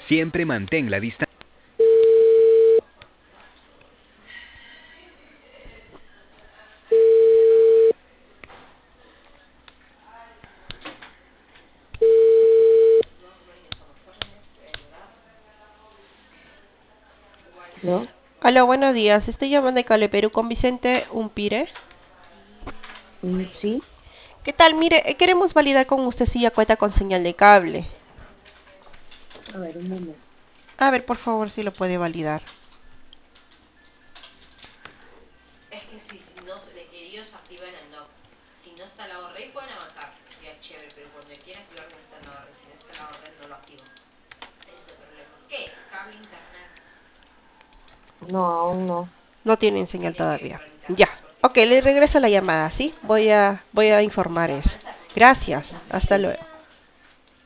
Siempre mantén la distancia. ¿No? Hola, buenos días. Estoy llamando de Cable Perú con Vicente Umpire. Sí. ¿Qué tal? Mire, queremos validar con usted si ya cuenta con señal de cable. A ver, un momento. A ver, por favor, si lo puede validar. No, aún no. No tienen señal todavía. Ya. Ok, le regreso la llamada, ¿sí? Voy a informar eso. Gracias. Hasta luego.